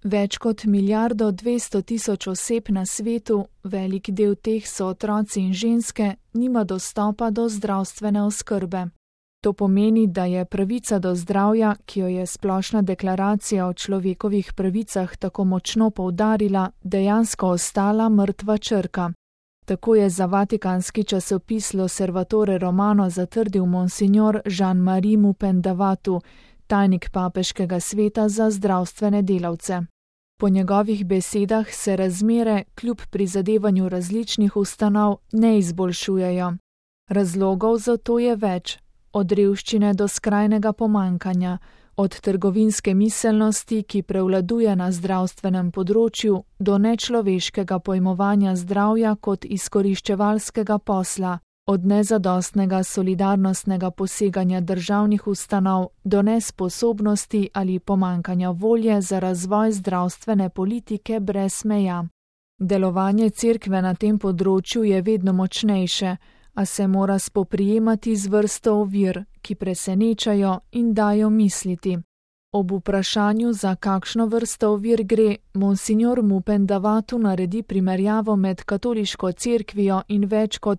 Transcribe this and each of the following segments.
Več kot 1,2 milijarde oseb na svetu, velik del teh so otroci in ženske, nima dostopa do zdravstvene oskrbe. To pomeni, da je pravica do zdravja, ki jo je Splošna deklaracija o človekovih pravicah tako močno poudarila, dejansko ostala mrtva črka. Tako je za vatikanski časopis L'Osservatore Romano zatrdil monsignor Jean-Marie Mupendavatu, tajnik papeškega sveta za zdravstvene delavce. Po njegovih besedah se razmere, kljub prizadevanju različnih ustanov, ne izboljšujejo. Razlogov za to je več. Od revščine do skrajnega pomankanja, od trgovinske miselnosti, ki prevladuje na zdravstvenem področju, do nečloveškega pojmovanja zdravja kot izkoriščevalskega posla, od nezadostnega solidarnostnega poseganja državnih ustanov do nesposobnosti ali pomankanja volje za razvoj zdravstvene politike brez meja. Delovanje cerkve na tem področju je vedno močnejše, a se mora spoprijemati z vrsto ovir, ki presenečajo in dajo misliti. Ob vprašanju, za kakšno vrsto ovir gre, monsignor Mupendavatu naredi primerjavo med katoliško cerkvijo in več kot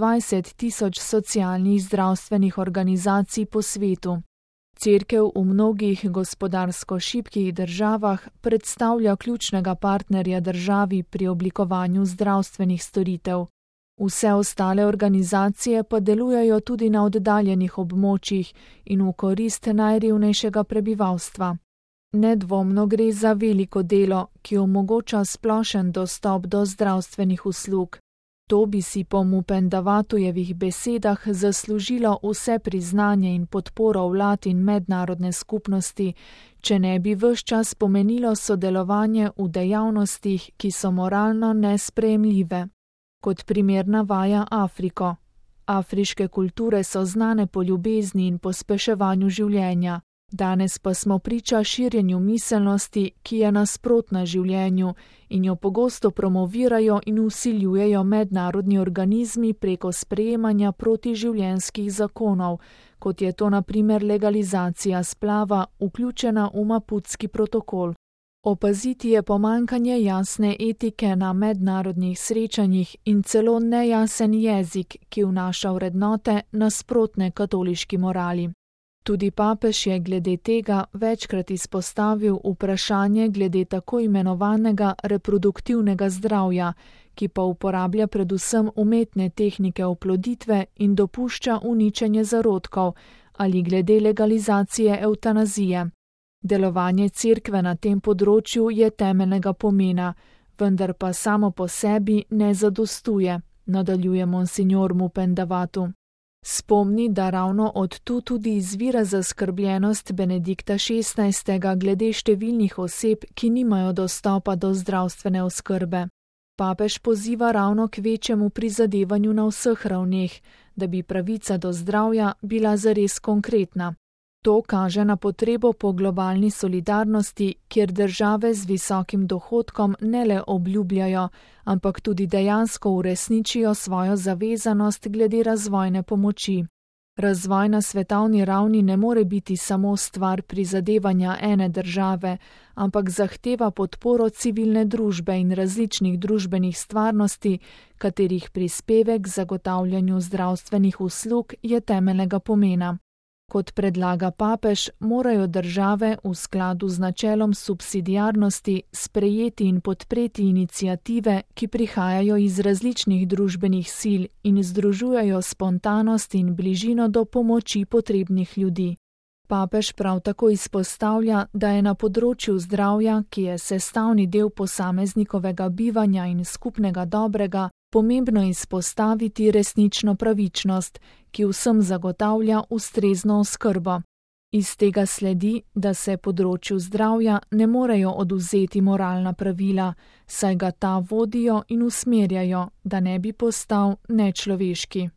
120.000 socialnih zdravstvenih organizacij po svetu. Cerkev v mnogih gospodarsko šibkih državah predstavlja ključnega partnerja državi pri oblikovanju zdravstvenih storitev. Vse ostale organizacije pa delujejo tudi na oddaljenih območjih in v korist najrevnejšega prebivalstva. Nedvomno gre za veliko delo, ki omogoča splošen dostop do zdravstvenih uslug. To bi si po Mupendavatujevih besedah zaslužilo vse priznanje in podporo vlad in mednarodne skupnosti, če ne bi ves čas pomenilo sodelovanje v dejavnostih, ki so moralno nesprejemljive. Kot primer navaja Afriko. Afriške kulture so znane po ljubezni in pospeševanju življenja. Danes pa smo priča širjenju miselnosti, ki je nasprotna življenju in jo pogosto promovirajo in vsiljujejo mednarodni organizmi preko sprejemanja protiživljenjskih zakonov, kot je to na primer legalizacija splava, vključena v Maputski protokol. Opaziti je pomankanje jasne etike na mednarodnih srečanjih in celo nejasen jezik, ki vnaša vrednote nasprotne katoliški morali. Tudi papež je glede tega večkrat izpostavil vprašanje glede tako imenovanega reproduktivnega zdravja, ki pa uporablja predvsem umetne tehnike oploditve in dopušča uničenje zarodkov, ali glede legalizacije evtanazije. Delovanje cerkve na tem področju je temeljnega pomena, vendar pa samo po sebi ne zadostuje, nadaljuje monsignor Mupendavatu. Spomni, da ravno od tu tudi izvira zaskrbljenost Benedikta XVI. Glede številnih oseb, ki nimajo dostopa do zdravstvene oskrbe. Papež poziva ravno k večjemu prizadevanju na vseh ravneh, da bi pravica do zdravja bila zares konkretna. To kaže na potrebo po globalni solidarnosti, kjer države z visokim dohodkom ne le obljubljajo, ampak tudi dejansko uresničijo svojo zavezanost glede razvojne pomoči. Razvoj na svetovni ravni ne more biti samo stvar prizadevanja ene države, ampak zahteva podporo civilne družbe in različnih družbenih stvarnosti, katerih prispevek k zagotavljanju zdravstvenih uslug je temeljnega pomena. Kot predlaga papež, morajo države v skladu z načelom subsidiarnosti sprejeti in podpreti iniciative, ki prihajajo iz različnih družbenih sil in združujejo spontanost in bližino do pomoči potrebnih ljudi. Papež prav tako izpostavlja, da je na področju zdravja, ki je sestavni del posameznikovega bivanja in skupnega dobrega, pomembno izpostaviti resnično pravičnost, ki vsem zagotavlja ustrezno oskrbo. Iz tega sledi, da se področju zdravja ne morejo odvzeti moralna pravila, saj ga ta vodijo in usmerjajo, da ne bi postal nečloveški.